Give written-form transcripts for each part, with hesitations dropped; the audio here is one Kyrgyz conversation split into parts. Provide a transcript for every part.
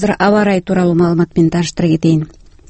азыр аба ырайы тууралуу маалымат менен тааныштыра кетейин.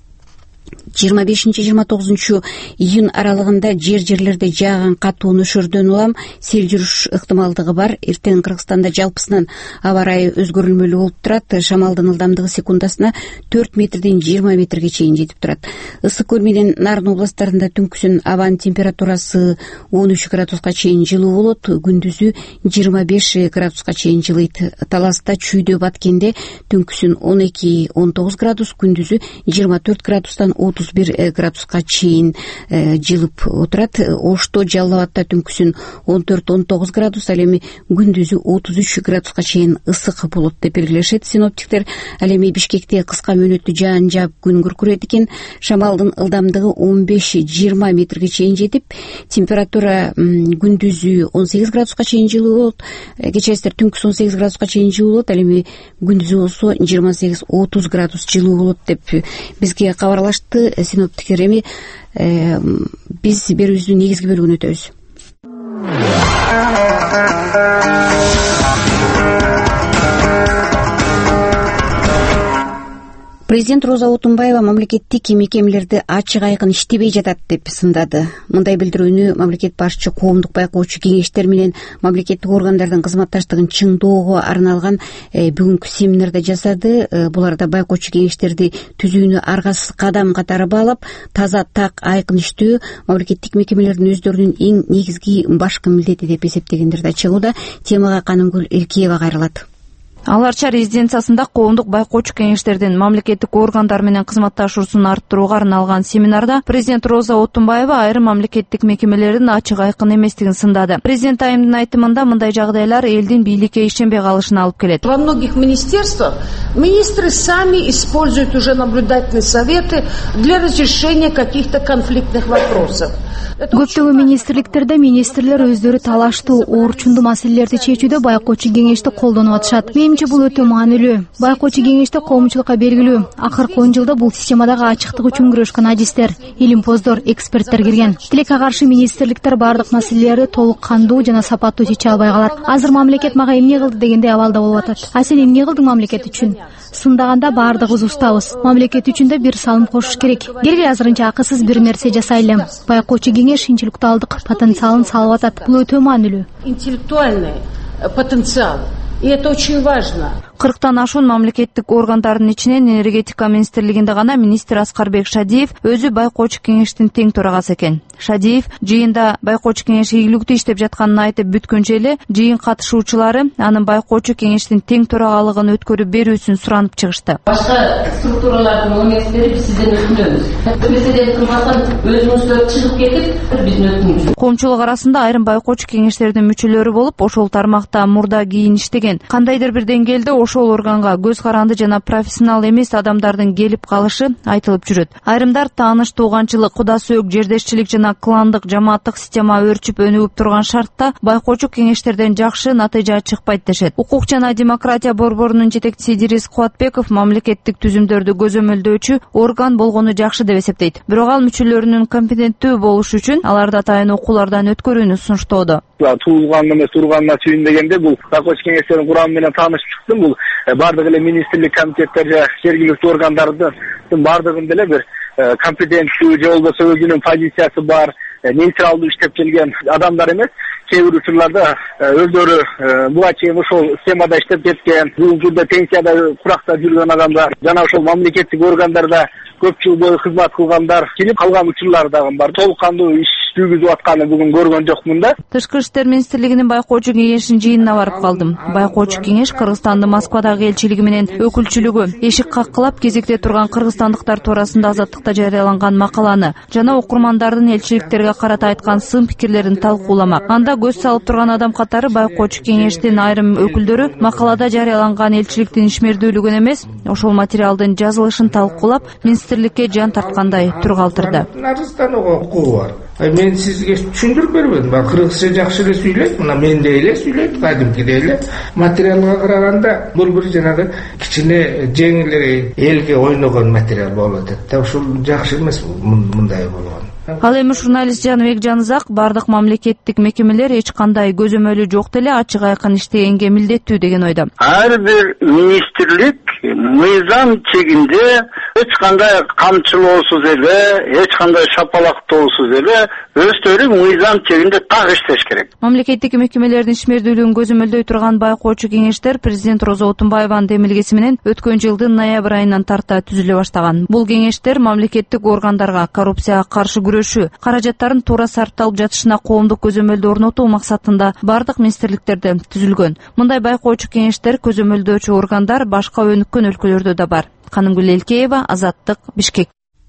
25-29 июнь аралыгында жерлерде жааган катуу нөшөрдөн улам сел жүрүш ыктымалдыгы бар. Эртең Кыргызстанда жалпысынан аба ырайы өзгөрүлмөлүү болуп турат. Шамалдын ылдамдыгы секундасына 4 метрден 20 метрге чейин жетип турат. Ысык көл менен Нарын областарында түнкүсүн абанын температурасы 13 градуска чейин жылуу болот, күндүзү 25 градуска чейин жылыйт. Таласта, Чүйдө, Баткенде түнкүсүн 12-19 градус, күндүзү 24 градустан 31 градуска чейин жылып отурат. Ошто, Жалал Абадта түнкүсүн 14-19 градус, ал эми күндүзү 33 градуска чейин ысык болот деп белгилешет синоптиктер. Ал эми Бишкекте кыска мөөнөттүү жаан жаап күн күркүрөйт экен. Шамалдын ылдамдыгы 15-20 метрге чейин жетип, температура күндүзү 18 градуска чейин жылуу болот. Кечээситер түнкүсү 18 градуска чейин жылуу болот, ал эми күндүзү болсо 28-30 градус жылуу болот деп бизге кабарлашты синоптиктер. Эми биз берүүбүздүн негизги бөлүгүнө өтөбүз. Президент Роза Отунбаева мамлекеттик мекемелерди ачык айкын иштебей жатат деп сындады. Мындай билдирүүнү мамлекет башчы коомдук байкоочу кеңештер менен мамлекеттик органдардын кызматташтыгын чыңдоого арналган бүгүнкү семинарда жасады. Буларда байкоочу кеңештерди түзүүнү аргасыз кадам катары баалап, таза, так, айкын иштөө мамлекеттик мекемелердин өздөрүнүн эң негизги башкы милдети деп эсептегендерди ачыгууда. Темага Канымгүл Эркиева кайрылат. Ал Арча резиденциясында коомдук байкоочу кеңештердин мамлекеттик органдар менен кызматташуусун арттырууга арналган семинарда президент Роза Отунбаева айрым мамлекеттик мекемелердин ачык айкын эместигин сындады. Президент айымдын айтымында мындай жагдайлар элдин бийликке ишенбей калышына алып келет. Во многих министерствах министры сами используют уже наблюдательные советы для разрешения каких-то конфликтных вопросов. Көптөгөн министрликтерде министрлер өздөрү талаштуу, оорчундуу маселелерди чечүүдө байкоочу кеңешти колдонуп атышат. Менимче бул өтө маанилүү. Байкоочу кеңеште коомчулукка белгилүү. Акыркы 10 жылда бул системадагы ачыктык үчүн күрөшкөн адистер, илимпоздор, эксперттер кирген. Тилекке каршы министрликтер бардык маселелерди толук кандуу жана сапаттуу чече албай калат. Азыр мамлекет мага эмне кылды дегендей абалда болуп атат. А сен эмне кылдың мамлекет үчүн? Сындаганда бардыгыбыз устабыз. Мамлекет үчүн да бир салым кошуш керек. Келгиле азырынча акысыз бир нерсе жасайлы. Байкоочу кеңеш интеллектуалдык потенциалын салып атат. Бул өтө маанилүү. Интеллектуальный потенциал. И это очень важно. 40тан ашуун мамлекеттик органдардын ичинен энергетика министрлигинде гана министр Аскарбек Шадиев өзү байкоочу кеңештин тең төрагасы экен. Шадиев жыйында байкоочу кеңеш ийгиликтүү иштеп жатканын айтып бүткөнчө эле жыйын катышуучулары анын байкоочу кеңештин тең төрагалыгын өткөрүп берүүсүн суранып чыгышты. Башка структуралардын эместери биз сизден өтүнөбүз. Президент кылмасан өзүңүздөр чыгып кетип биздин өтүнүбүз. Коомчулук арасында айрым байкоочу кеңештердин мүчөлөрү болуп, ошол тармакта мурда кийин иштеген. Кандайдыр бир деңгээлде ошол органга көз каранды жана профессионал эмес адамдардын келип калышы айтылып жүрөт. Айрымдар тааныш, тууганчылык, куда сөөк, жердешчилик жана кландык, жамааттык система өрчүп өнүгүп турган шартта байкоочу кеңештерден жакшы натыйжа чыкпайт дешет. Укук жана демократия борборунун жетекчиси Идирис Кубатбеков мамлекеттик түзүмдөрдү көзөмөлдөөчү орган болгону жакшы деп эсептейт. Бирок ал мүчөлөрүнүн компетенттүү болушу үчүн аларды атайын окуулардан өткөрүүнү сунуштоодо. Туулган эмес турганына сүйүндөгөндө бул байкоочу кеңештердин курамы менен таанышып чыктым. Бул бардык эле министрлик комитеттер жана жергиликтүү органдардын бардыгында эле бир компетенттүү же болбосо өзүнүн позициясы бар, нейтралдуу иштеп келген адамдар эмес. Кээ бир учурларда өздөрү буга чейин ошол схемада иштеп кеткен, бүгүнкү күндө пенсияда куракта жүргөн адамдар жана ошол мамлекеттик органдарда көп жыл бою кызмат кылгандар келип калган учурлар дагы бар. Толук кандуу иш жүргүзүп атканы бүгүн көргөн жокмун да. Тышкы иштер министрлигинин байкоочу кеңешинин жыйынына барып калдым. Байкоочу кеңеш Кыргызстандын Москвадагы элчилиги менен өкүлчүлүгү эшик каккылап кезекте турган кыргызстандыктар туурасында Азаттыкта жарыяланган макаланы жана окурмандардын элчиликтерге карата айткан сын пикирлерин талкууламак. Анда көз салып турган адам катары байкоочу кеңештин айрым өкүлдөрү макалада жарыяланган элчиликтин ишмердүүлүгүн эмес, ошол материалдын жазылышын талкуулап, министрликке жан тарткандай түр калтырды. Мен сизге түшүндүрүп бербедим. Кыргызча жакшы эле сүйлөйт, мына мендей эле сүйлөйт, кадимкидей эле. Материалга караганда бул бир жанагы кичине жеңил элге ойногон материал болуп атат. Ошол жакшы эмес мындай болгон. Ал эми журналист Жаныбек Жанызак бардык мамлекеттик мекемелер эч кандай көзөмөлү жок деле ачык айкын иштегенге милдеттүү деген ойдо. Ар бир министрлик мыйзам чегинде эч кандай камчылоосуз эле, эч кандай шапалактоосуз эле өздөрү мыйзам чегинде так иштеш керек. Мамлекеттик мекемелердин ишмердүүлүгүн көзөмөлдөй турган байкоочу кеңештер президент Роза Отунбаеванын демилгеси менен өткөн жылдын ноябрь айынан тарта түзүлө баштаган. Бул кеңештер мамлекеттик органдарга коррупцияга каршы күрөшүү, каражаттарын туура сарпталып жатышына коомдук көзөмөлдү орнотуу максатында бардык министрликтерде түзүлгөн. Мындай байкоочу кеңештер, көзөмөлдөөчү органдар башка өнүккөн өлкөлөрдө да бар. Канымгүл Элкеева, Азаттык, Бишкек.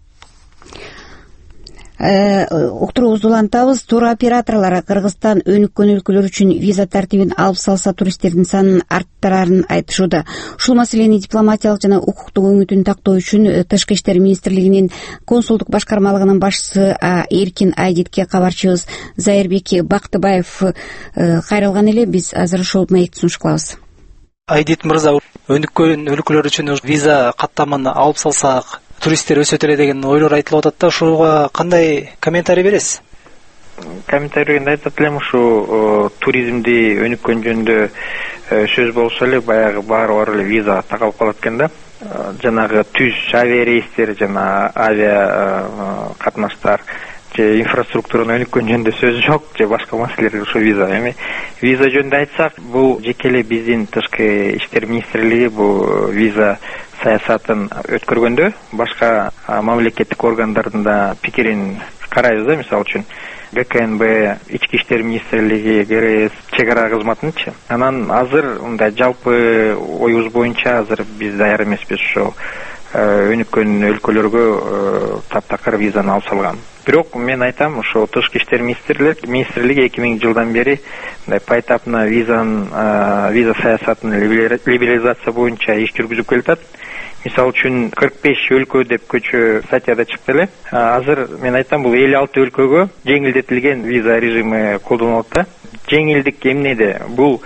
Уктуруубузду улантабыз. Туроператорлор Кыргызстан өнүккөн өлкөлөр үчүн виза тартибин алып салса туристтердин санын арттырарын айтышууда. Ушул маселени дипломатиялык жана укуктук өңүтүн тактоо үчүн Тышкы иштер министрлигинин консулдук башкармалыгынын башчысы Эркин Айдитке кабарчыбыз Зайырбек Бактыбаев кайрылган эле. Биз азыр ушул маекти сунуш кылабыз. Айдит мырза, өнүккөн өлкөлөр үчүн виза каттаманы алып салсак туристтер өсөт эле деген ойлор айтылып атат да, ушуга кандай комментарий бересиз? Комментарийде айтат элем, ушу туризмди өнүккөн жөнүндө сөз болсо эле баягы баары эле виза такалып калат экен да. Жанагы түз авиа рейстер жана авиа катнаштар же инфраструктуранын өнүккөн жөнүндө сөз жок, же башка маселелер ушу виза. Эми виза жөнүндө айтсак, бул жеке эле биздин Тышкы иштер министрлиги бул виза саясатын өткөргөндө башка мамлекеттик органдардын да пикирин карайбыз да. Мисалы үчүн ГКНБ, Ички иштер министрлиги, ГРС, чек ара кызматынчы. Анан азыр мындай жалпы оюбуз боюнча азыр биз даяр эмеспиз ошо өнүккөн өлкөлөргө таптакыр визаны алып салган. Бирок мен айтам, ошо Тышкы иштер министрлиги 2000 жылдан бери мындай поэтапно виза саясатын либерализация боюнча иш жүргүзүп келатат. Мисалы үчүн 45 өлкө деп көчө статьяда чыкты эле. Азыр мен айтам, бул 56 өлкөгө жеңилдетилген виза режими колдонулат да. Жеңилдик эмнеде? Бул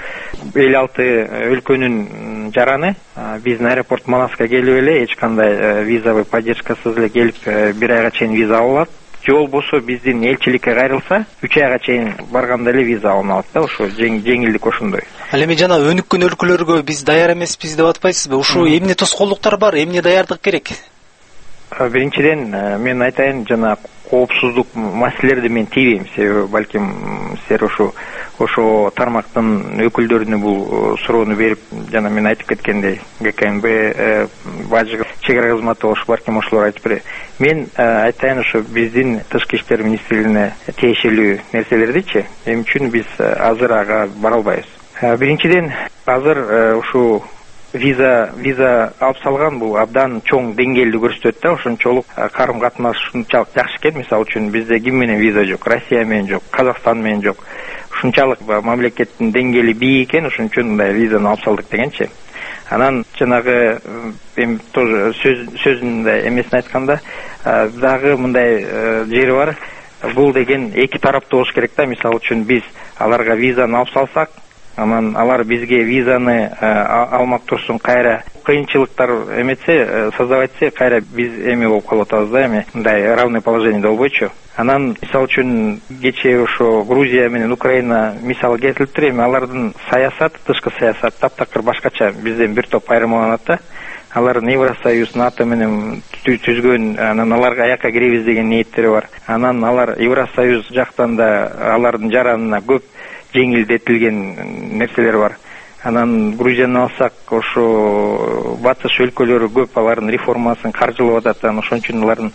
56 өлкөнүн жараны биздин аэропорт Манаска келип эле эч кандай визовый поддержкасыз эле келип 1 айга чейин виза ала алат. Же болбосо биздин элчиликке кайрылса 3 айга чейин барганда эле виза алына алат да. Ошо жеңилдик ошондой. Ал эми жана өнүккөн өлкөлөргө биз даяр эмеспиз деп атпайсызбы? Ушу эмне тоскоолдуктар бар, эмне даярдык керек? Биринчиден мен айтайын, жана коопсуздук маселелерди мен тийбейм. Себеби балким силер ошо тармактын өкүлдөрүнө бул суроону берип, жана мен айтып кеткендей, ГКНБ, бажы чек ара кызматы болуш балким ошолор айтып берет. Мен айтайын, ошо биздин Тышкы иштер министрлигине тиешелүү нерселердичи, эмне үчүн биз азыр ага бара албайбыз. Биринчиден азыр ушу виза алып салган бул абдан чоң деңгээлди көрсөтөт да. Ошончолук карым катнаш ушунчалык жакшы экен. Мисалы үчүн бизде ким менен виза жок, Россия менен жок, Казакстан менен жок. Ушунчалык мамлекеттин деңгээли бийик экен, ошон үчүн мындай визаны алып салдык дегенчи. Анан жанагы эми тоже сөзүндө эмесин айтканда дагы мындай жери бар. Бул деген эки тараптуу болуш керек да. Мисалы үчүн биз аларга визаны алып салсак, анан алар бизге визаны алмак турсун, кайра кыйынчылыктар эметсе, создавать этсе, кайра биз эми болуп калып атабыз да, эми мындай равный положение болбойчу. Анан мисалы үчүн кечээ ошо Грузия менен Украина мисал келтириптир. Эми алардын саясаты, тышкы саясат таптакыр башкача. Бизден бир топ айырмаланат да. Алар Евросоюз, НАТО менен түзгөн, анан аларга аякка киребиз деген ниеттери бар. Анан алар Евросоюз жактан да алардын жаранына көп жеңилдетилген нерселер бар. Анан Грузияны алсак, ошо батыш өлкөлөрү көп алардын реформасын каржылап атат. Анан ошон үчүн алардын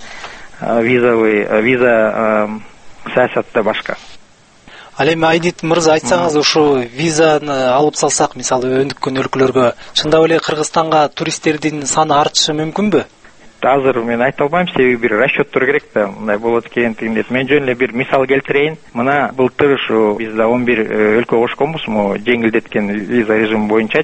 виза саясаты да башка. Ал эми Айдит мырза, айтсаңыз, ушу визаны алып салсак, мисалы өнүккөн өлкөлөргө, чындап эле Кыргызстанга туристтердин саны артышы мүмкүнбү? Азыр мен айта албайм, себеби бир расчеттор керек да, мындай болот экендигин деп. Мен жөн эле бир мисал келтирейин. Мына былтыр ушу бизде 11 өлкө кошконбуз, могу жеңилдеткен виза режими боюнчачы.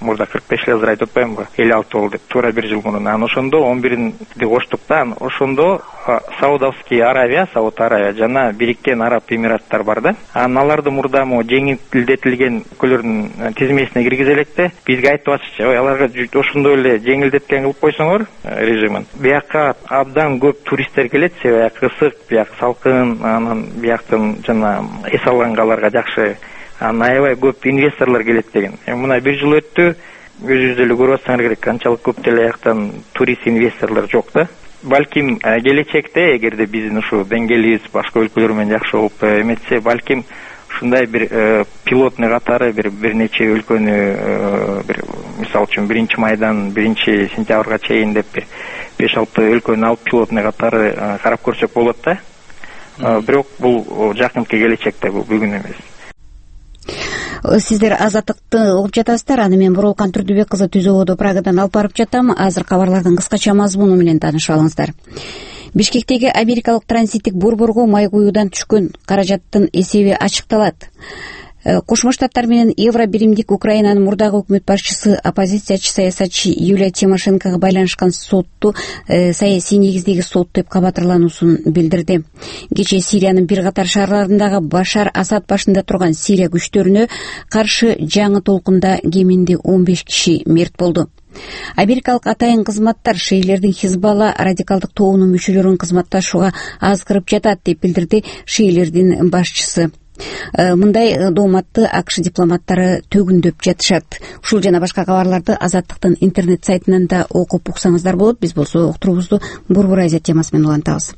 мурда 45 эле азыр айтып атпаймынбы, 56 болду деп, туура 1 жыл мурун. Анан ошондо 11-ди коштук да. Ошондо Саудовский Аравия, Сауд Аравия жана Бириккен Араб Эмираттар бар да. Анан аларды мурда жеңилдетилген өлкөлөрдүн тизмесине киргизе элек да. Бизге айтып атышчы, аларга ошондой эле жеңилдеткен кылып койсоңор режимин. Бияка абдан көп туристтер келет, себеби ысык, бияк салкын, анан бияктан жана эс алгангаларга жакшы. Аябай көп инвесторлор келет деген. Мына 1 жыл өттү, өзүңүз деле көрүп атсаңар керек, канчалык көп деле жактан турист инвесторлор жок да. Балким келечекте эгерде биздин ушу деңгээлибиз башка өлкөлөр менен жакшы болуп эметсе, балким ушундай бир пилотный катары бир нече өлкөнү бир мисалы үчүн 1-майдан 1-сентябрга чейин деп 5-6 өлкөнү алып пилотный катары карап көрсөк болот да. Бирок бул жакынкы келечекте, бул бүгүн эмес. Сиздер Азаттыкты угуп жатасыздар. Аны мен Бурулкан Турдубек кызы Түзөбодо Прагадан алып барып жатам. Азыр кабарлардын кыскача мазмуну менен таанышып алыңыздар. Бишкектеги америкалык транзиттик борборго май куюудан түшкөн каражаттын эсеби ачыкталат. Кошмо Штаттар менен евро биримдик Украинанын мурдагы өкмөт башчысы, оппозициячы саясатчы Юлия Тимошенкого байланышкан сотту саясий негиздеги сот деп кабатырлануусун билдирди. Кечээ Сириянын бир катар шаарларындагы Башар Асад башында турган Сирия күчтөрүнө каршы жаңы толкунда кеминде 15 киши мерт болду. Америкалык атайын кызматтар шиилердин Хизбалла радикалдык тобунун мүчөлөрүн кызматташууга аз кырып жатат деп билдирди шиилердин башчысы. Мындай дооматты АКШ дипломаттары төгүндөп жатышат. Ушул жана башка кабарларды Азаттыктын интернет сайтынан да окуп уксаңыздар болот. Биз болсо уктуруубузду Борбор Азия темасы менен улантабыз.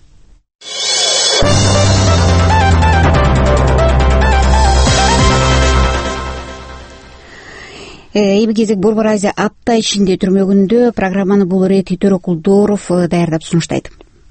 Эми кезек Борбор Азия апта ичинде түрмөгүндө. Программаны бул ирети Төрөкулдоров даярдап сунуштайт.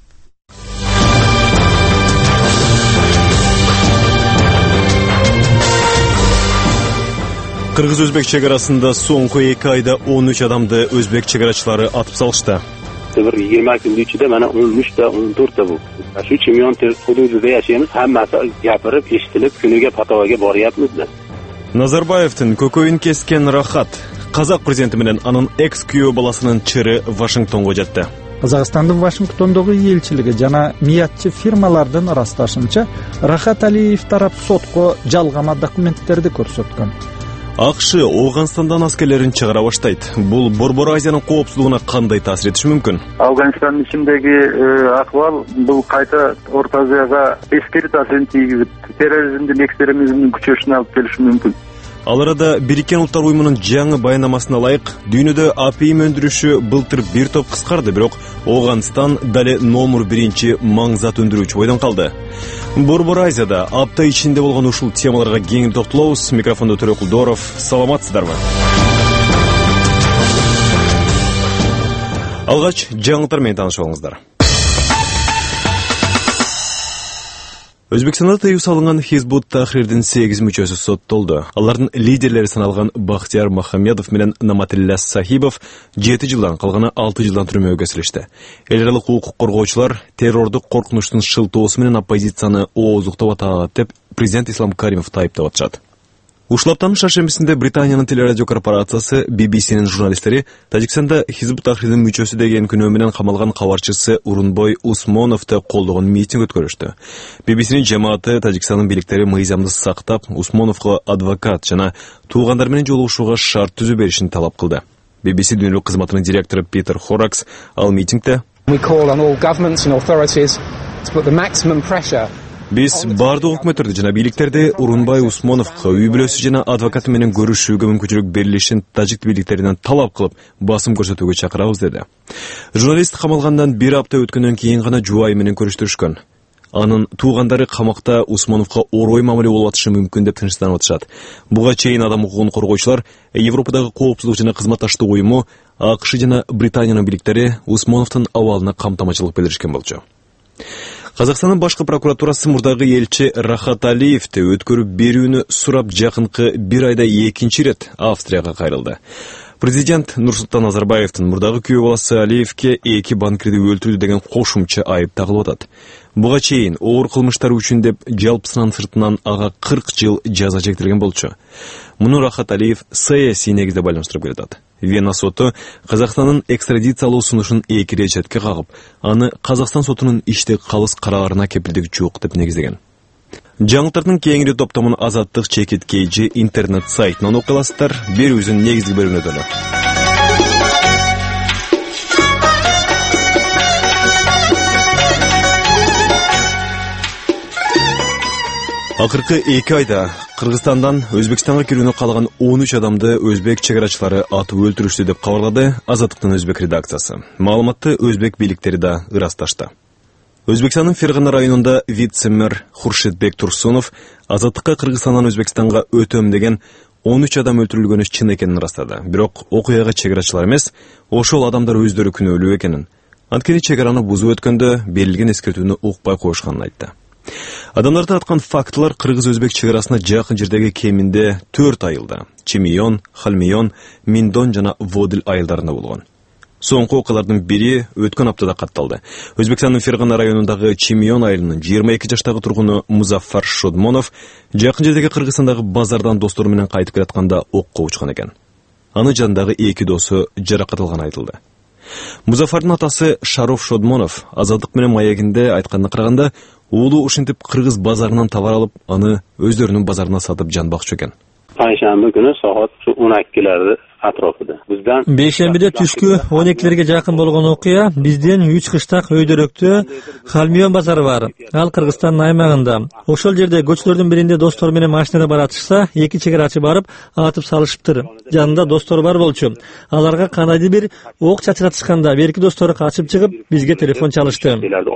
Кыргыз-өзбек чегарасында соңку 2 айда 13 адамды өзбек чегарачылары атып салышты. Bir 20 күндүн ичинде мана 13 та 14 та бул. Şu чемпион худудуда жашайбыз, хаммасы гапырып, эшитилип, күнүгө патовага барыппыз да. Назарбаевдин көкөйүн кескен Рахат казак президенти менен анын экс-күйөө баласынын чыры Вашингтонго жетти. Казакстандын Вашингтондогу элчилиги жана миятчы фирмалардын ырасташынча Рахат Алиев тарап сотко жалгама документтерди көрсөткөн. АКШ Ауганстандан аскерлерин чыгара баштайт. Бул Борбор Азиянын коопсуздугуна кандай таасир этиши мүмкүн? Афганистандын ичиндеги акыбал бул кайта Орто Азияга эскери таасирин тийгизип, терроризмдин экстремизмдин күчөшүнө алып келиши мүмкүн. Ал арада Бириккен Улуттар уюмунун жаңы баянамасына ылайык, дүйнөдө апийим өндүрүшү былтыр бир топ кыскарды, бирок Ауганстан дали номер 1 маңзат өндүрүүчү бойдон калды. Борбор Азияда апта ичинде болгон ушул темаларга кең токтолобуз. Микрофондо Төрөкулдоров. Саламатсыздарбы? Алгач жаңылыктар менен таанышып алыңыздар. Өзбекстанда тыюу салынган Хизбут Тахрирдин 8 мүчөсү соттолду. Алардын лидерлери саналган Бахтияр Махамедов менен Наматилля Сахибов 7 жылдан, калганы 6 жылдан түрмөгө көсүлүштү. Эл аралык укук коргоочулар террордук коркунучтун шылтоосу менен оппозицияны ооздуктап атат деп президент Ислам Каримов тайыптап атышат. Ушул аптанын шаршембисинде Британиянын телерадио корпорациясы BBC'нин журналисттери Тажикстанда Хизбут Тахрирдин мүчөсү деген күнөө менен камалган кабарчысы Урунбой Усмоновду колдогон митинг өткөрүштү. BBC'нин жамааты Тажикстандын бийликтери мыйзамды сактап, Усмоновго адвокат жана туугандар менен жолугушууга шарт түзүү беришин талап кылды. BBC дүйнөлүк кызматынын директору Питер Хоракс ал митингде Биз бардык өкмөттөрдү жана бийликтерди Урунбай Усмоновго үй бүлөсү жана адвокаты менен көрүшүүгө мүмкүнчүлүк берилишин тажик бийликтеринен талап кылып, басым көрсөтүүгө чакырабыз деди. Журналист камалгандан 1 апта өткөндөн кийин гана жубайы менен көрүштүрүшкөн. Анын туугандары камакта Усмоновго орой мамиле болуп атышы мүмкүн деп тынчтанып атышат. Буга чейин адам укугун коргоочулар Европадагы коопсуздук жана кызматташтык уюму, АКШ жана Британиянын бийликтери Усмоновдун абалына камтамачылык билдиришкен болчу. Казакстандын башкы прокуратурасы мурдагы элчи Рахат Алиевди өткөрүп берүүнү сурап жакынкы 1 айда 2-рет Австрияга кайрылды. Президент Нурсултан Назарбаевдин мурдагы күйөө баласы Алиевке 2 банкирди өлтүрдү деген кошумча айып тагылып атат. Буга чейин оор кылмыштар үчүн деп жалпысынан сыртынан ага 40 жыл жаза чектирген болчу. Муну Рахат Алиев саясий негизде байланыштырып келатат. Вена соту Казакстандын экстрадициялоо сунушун 2 решетке кагып, аны Казакстан сотунун иште калыс карааларына кепилдиги жок деп негиздеген. Жаңылыктардын кеңири топтомун Азаттык чекит KG интернет сайтынан окуй аласыздар. Берүүбүздүн негизги бөлүмүндө. Акыркы 2 айда Кыргызстандан Өзбекстанга кирүүнү каалаган 13 адамды өзбек чегарачылары атып өлтүрүштү деп кабарлады Азаттыктын өзбек редакциясы. Маалыматты өзбек бийликтери да ырасташты. Өзбекстандын Фергана районунда вице-мэр Хуршидбек Турсунов Азаттыкка Кыргызстандан Өзбекстанга өтөм деген 13 адам өлтүрүлгөнү чын экенин ырастады. Бирок окуяга чегарачылар эмес, ошол адамдар өздөрү күнөөлүү экенин. Анткени чегараны бузуп өткөндө берилген эскертүүнү укпай коюшканын айтты. Адамдарды аткан фактылар Кыргыз-Өзбек чегарасына жакын жердеги кеминде 4 айылда Чимион, Халмион, Миндон жана Водил айылдарында болгон. Соңку окуялардын бири өткөн аптада катталды. Өзбекстандын Фергана районундагы Чимион айылынын 22 жаштагы тургуну Музаффар Шодмонов жакын жердеги Кыргызстандагы базардан достору менен кайтып келатканда окко учкан экен. Аны жанындагы 2 досу жаракат алганы айтылды. Музаффардын атасы Шароф Шодмонов Азаттык менен маегинде айтканына караганда, уулу ушинтип Кыргыз базарынан товар алып, аны өздөрүнүн базарына сатып жан бакчу экен. Payshanba kuni soat 12larda atrofida. Bizdan Бейшембиде түшкү 12лерге жакын болгон окуя бизден 3 кыштак өйдөрөктө Халмион базары бар. Ал Кыргызстандын аймагында. Ошол жерде көчөлөрдүн биринде достор менен машинада баратышса, 2 чегарачы барып атып салышыптыр. Жанында достор бар болчу. Аларга кандайдыр бир ок чачыратышканда берки достору качып чыгып, бизге телефон чалышты.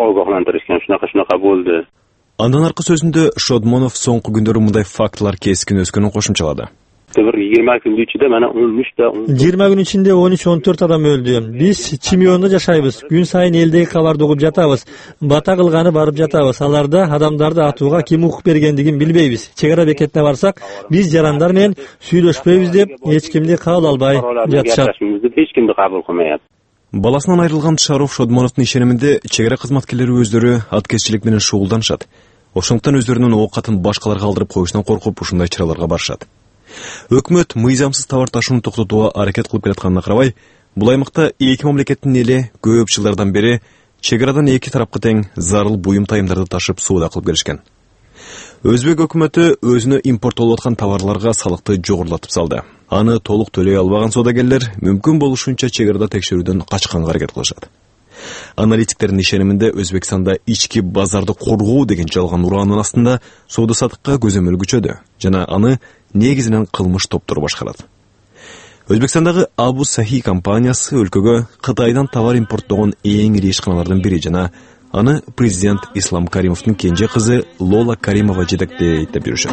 Шунака болду. Андан аркы сөзүндө Шодмонов соңку күндөрү мындай фактылар кескин өскөнүн кошумчалады. 20 күн ичинде мана 20 күн ичинде 13-14 адам өлдү. Биз Чимиондо жашайбыз. Күн сайын элдеги кабарды угуп жатабыз. Бата кылганы барып жатабыз. Аларда адамдарды атууга ким укук бергендигин билбейбиз. Чегара бекетине барсак, биз жарандар менен сүйлөшпөйбүз деп эч кимди кабыл албай жатышат. Эч кимди кабыл кылмайат. Баласынан айрылган Шароф Шодмоновдун ишениминде чегара кызматкерлери өздөрү аткезчилик менен шугулданышат. Ошондуктан өздөрүнүн оокатын башкаларга алдырып коюшунан коркуп ушундай чараларга барышат. Өкмөт мыйзамсыз товар ташууну токтотууга аракет кылып келатканына карабай, бул аймакта 2 мамлекеттин эли көп жылдардан бери чегарадан 2 тарапка тең зарыл буюм тайымдарды ташып соода кылып келишкен. Өзбек өкмөтү өзүнө импорттолуп аткан товарларга салыкты жогорулатып салды. Аны толук төлөй албаган соодагерлер мүмкүн болушунча чегарада текшерүүдөн качканга аракет кылышат. Аналитиктердин ишениминде Өзбекстанда ички базарды коргоо деген жалган ураанын астында соода сатыкка көзөмөл күчөдү жана аны негизинен кылмыш топтору башкарат. Өзбекстандагы Абу Сахи компаниясы өлкөгө Кытайдан товар импорттогон эң ири ишканалардын бири жана аны президент Ислам Каримовдун кенже кызы Лола Каримова жетектейт деп жүрүшөт.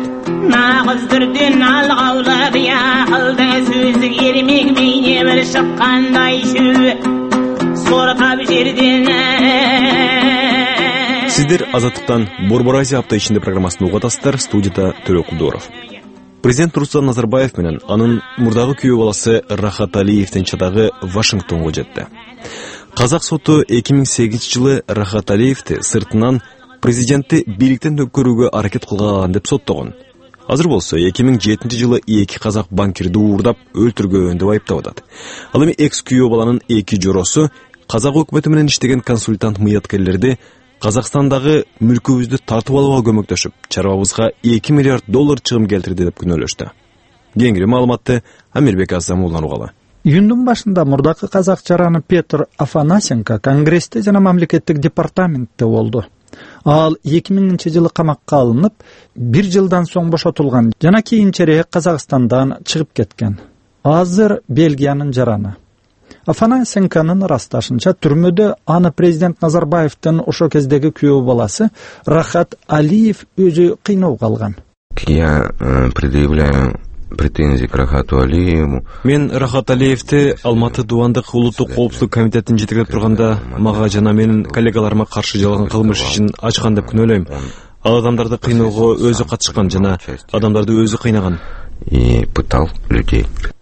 Сиздер Азаттыктан Борбор Азия апта ичинде программасын угатасыздар. Студияда Төлө Кулдоров. Президент Нурсултан Назарбаев менен анын мурдагы күйөө баласы Рахат Алиевдин чадагы Вашингтонго жетти. Казак соту 2008 жылы Рахат Алиевди сыртынан президентти бийликтен өткөрүүгө аракет кылган деп соттогон. Азыр болсо 2007 жылы 2 казак банкирди уурдап өлтүргөн деп айыптап атат. Ал эми экс күйөө баланын 2 жоросу казак өкмөтү менен иштеген консультант мыяткерлерди Казакстандагы мүлкүбүздү тартып алууга көмөктөшүп, чарабыбызга $2 миллиард чыгым келтирди деп күнөөлөштү. Кеңири маалыматты Амирбек Азамуллан угалы. Июндун башында мурдакы казак жараны Петр Афанасенко Конгрессте жана мамлекеттик департаментте болду. Ал 2000-жылы камакка алынып, 1 жылдан соң бошотулган жана кийинчерээк Казакстандан чыгып кеткен. Азыр Бельгиянын жараны. Афанасенконун ырасташынча түрмөдө аны президент Назарбаевдин ошо кездеги күйөө баласы Рахат Алиев өзү кыйноого алган. Я предъявляю претензии к Рахату Алиеву. Мен Рахат Алиевди Алматы Дубандык улуттук коопсуздук комитетин жетектеп турганда мага жана менин коллегаларыма каршы жалган кылмыш ишин ачкан деп күнөөлөйм. Ал адамдарды кыйноого өзү катышкан жана адамдарды өзү кыйнаган. И пытал людей.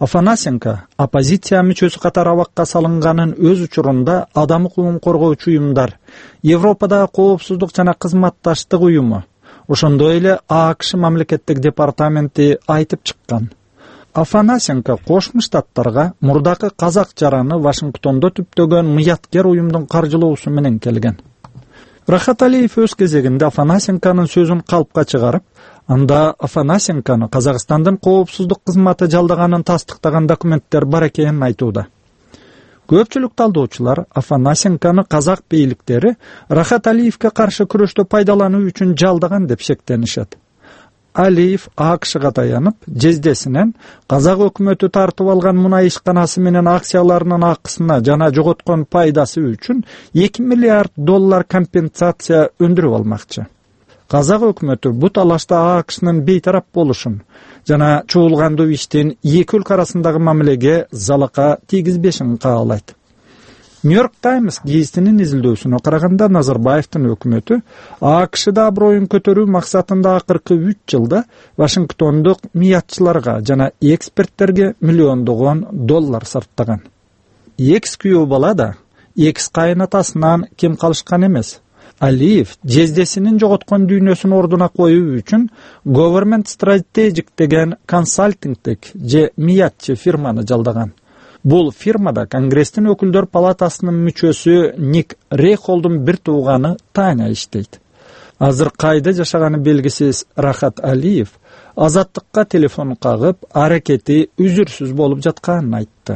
Афанасенко оппозиция мүчөсү катары абакка салынганын өз учурунда адам укугун коргоочу уюмдар, Европадагы коопсуздук жана кызматташтык уюму, ошондой эле АКШ мамлекеттик департаменти айтып чыккан. Афанасенко Кошмо Штаттарга мурдакы казак жараны Вашингтондо түптөгөн мыяткер уюмдун каржылоосу менен келген. Рахат Алиев өз кезегинде Афанасенконун сөзүн калпка чыгарып, анда Афанасенкону Казакстандын коопсуздук кызматы жалдаганын тастыктаган документтер бар экенин айтууда. Көпчүлүк талдоочулар Афанасенкону казак бийликтери Рахат Алиевке каршы күрөштө пайдалануу үчүн жалдаган деп шектенишет. Алиев АКШга таянып, жездесинен казак өкмөтү тартып алган мунай ишканасы менен акцияларынын акысына жана жоготкон пайдасы үчүн $2 миллиард компенсация өндүрүп алмакчы. Казак өкмөтү бу талашта АКШнын бейтарап болушун жана чуулгандуу иштин эки өлкө арасындагы мамилеге залака тийгизбешин каалайт. Нью-Йорк Таймс гезитинин изилдөөсүнө караганда Назарбаевдин өкмөтү АКШда аброюн көтөрүү максатында акыркы 3 жылда Вашингтондук миятчыларга жана эксперттерге миллиондогон доллар сарптаган. Экс күйөө бала да экс кайнатасынан кем калышкан эмес. Алиев жездесинин жоготкон дүйнөсүн ордуна коюу үчүн Government Strategic деген консалтингтик же миятчы фирманы жалдаган. Бул фирмада Конгресстин өкүлдөр палатасынын мүчөсү Ник Рейхолдун бир тууганы Таня иштейт. Азыр кайда жашаганы белгисиз Рахат Алиев Азаттыкка телефон кагып, аракети үзүрсүз болуп жатканын айтты.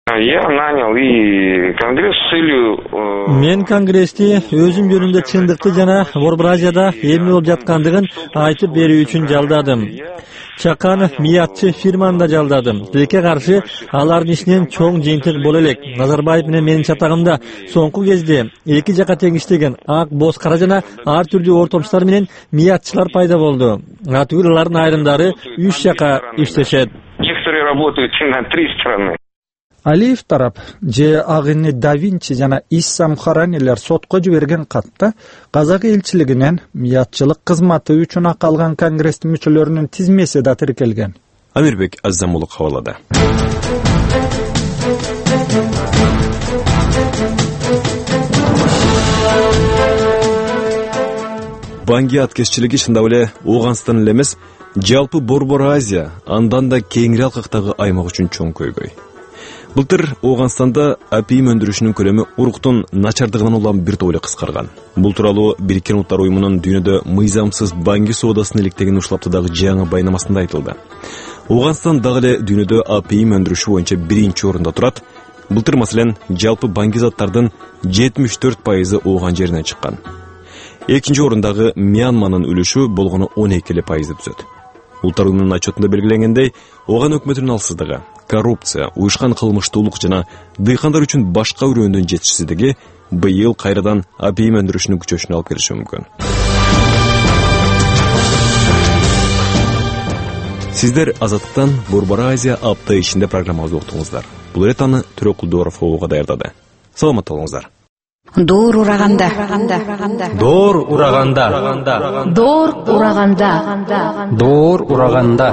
Мен Конгрессти өзүм жөнүндө чындыкты жана Борбор Азияда эмне болуп жаткандыгын айтып берүү үчүн жалдадым. Чакан миятчы фирманы да жалдадым. Тилекке каршы алардын ишинен чоң жыйынтык боло элек. Назарбаев менен менин чатагымда соңку кезде эки жака тең иштеген ак боз кара жана ар түрдүү ортомчулар менен миятчылар пайда болду. Атүгүл алардын айрымдары 3 жака иштешет. Алиев тарап же Агыни Да Винчи жана Иссам Харанилер сотко жиберген катта казак элчилигинен миятчылык кызматы үчүн акы алган Конгресстин мүчөлөрүнүн тизмеси да тиркелген. Амирбек Аззамулук хабарлады. Банги аткезчилиги чындап эле Ооганстан эле эмес, жалпы Борбор Азия, андан да кеңири алкактагы аймак үчүн чоң көйгөй. Былтыр Ооганстанда апиим өндүрүшүнүн көлөмү уруктун начардыгынан улам бир топ эле кыскарган. Бул тууралуу Бириккен Улуттар уюмунун дүйнөдө мыйзамсыз банги соодасын иликтеген ушулаптыдагы жаңы байнамасында айтылды. Ооганстан дагы эле дүйнөдө апиим өндүрүшү боюнча 1-чи орунда турат. Былтыр маселен жалпы банги заттардын 74% Ооган жеринен чыккан. Экинчи орундагы Мьянманын үлүшү болгону 12% түзөт. Улуттар уюмунун отчетунда белгиленгендей, Ооган өкмөтүнүн алсыздыгы, коррупция, уюшкан кылмыштуулук жана дыйкандар үчүн башка өрөөндүн жетишсиздиги быйыл кайрадан апиим өндүрүшүнүн күчөшүнө алып келиши мүмкүн. Сиздер Азаттыктан Борбор Азия апта ичинде программабызды уктуңуздар. Бул эретаны Төрөкулдууров ого даярдады. Саламат болуңуздар. Доор ураганда. Доор ураганда. Доор ураганда. Доор ураганда.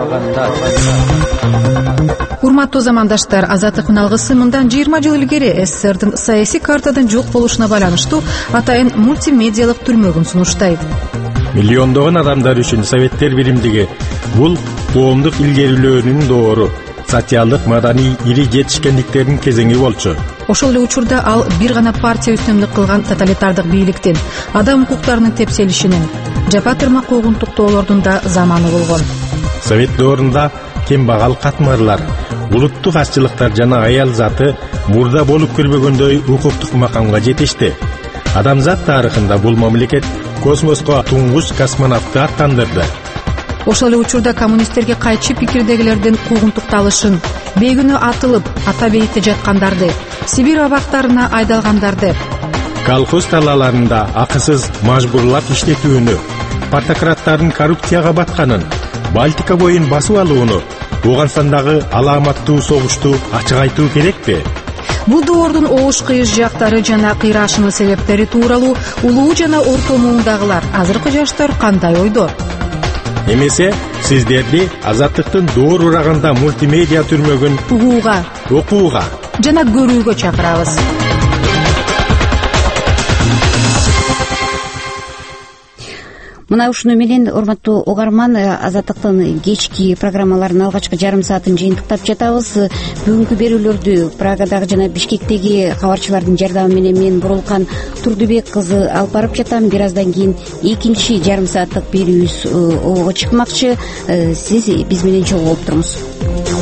Урматтуу замандаштар, Азаттыктын алгысы мындан 20 жыл илгери СССРдин саясий картадан жок болушуна байланыштуу атайын мультимедиалык түрмөгүн сунуштайт. Миллиондогон адамдар үчүн Советтер биримдиги бул коомдук илгерилөөнүн доору, социалдык маданий ири жетишкендиктердин кезеңи болчу. Ошол эле учурда ал бир гана партия үстөмдүк кылган тоталитардык бийликтин, адам укуктарынын тепселишинин, жапа тырмак куугунтуктоолордун да заманы болгон. Совет доорунда кембагал катмарлар, улуттук азчылыктар жана аял заты мурда болуп көрбөгөндөй укуктук макамга жетишти. Адамзат тарыхында бул мамлекет космоско туңгуч космонавтты аттандырды. Ошол эле учурда коммунисттерге кайчы пикирдегилердин куугунтукталышын, бейгүнөө атылып, ата бейитте жаткандарды, Сибирь абактарына айдалгандарды, колхоз талааларында акысыз мажбурлап иштетүүнү, партократтардын коррупцияга батканын, Балтика боюн басып алууну, Ооганстандагы аламаттуу согушту ачык айтуу керекпи? Бул доордун оош кыйыш жактары жана кыйрашынын себептери тууралуу улуу жана орто муундагылар, азыркы жаштар кандай ойдо? эмесе сиздерди Азаттыктын доор урагында мультимедиа түрмөгүн угууга, окууга жана көрүүгө чакырабыз. Мына ушуну менен урматтуу угарман, Азаттыктын кечки программаларынын алгачкы жарым саатын жыйынтыктап жатабыз. Бүгүнкү берүүлөрдү Прагадагы жана Бишкектеги кабарчылардын жардамы менен мен Бурулкан Турдубек кызы алып барып жатам. Бир аздан кийин экинчи жарым сааттык берүүбүз ого чыкмакчы. Сиз биз менен чогуу болуп туруңуз.